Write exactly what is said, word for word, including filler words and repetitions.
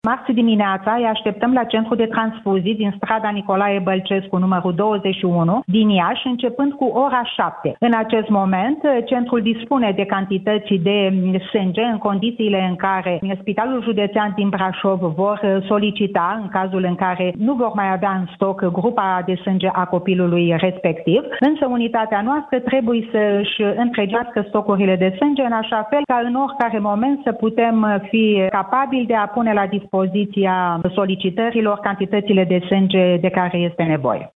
Marți dimineața îi așteptăm la centru de transfuzii din strada Nicolae Bălcescu, numărul douăzeci și unu, din Iași, începând cu ora șapte. În acest moment, centrul dispune de cantități de sânge în condițiile în care Spitalul Județean din Brașov vor solicita, în cazul în care nu vor mai avea în stoc grupa de sânge a copilului respectiv, însă unitatea noastră trebuie să-și întregească stocurile de sânge în așa fel ca în oricare moment să putem fi capabili de a pune la dispoziția solicitărilor cantitățile de sânge de care este nevoie.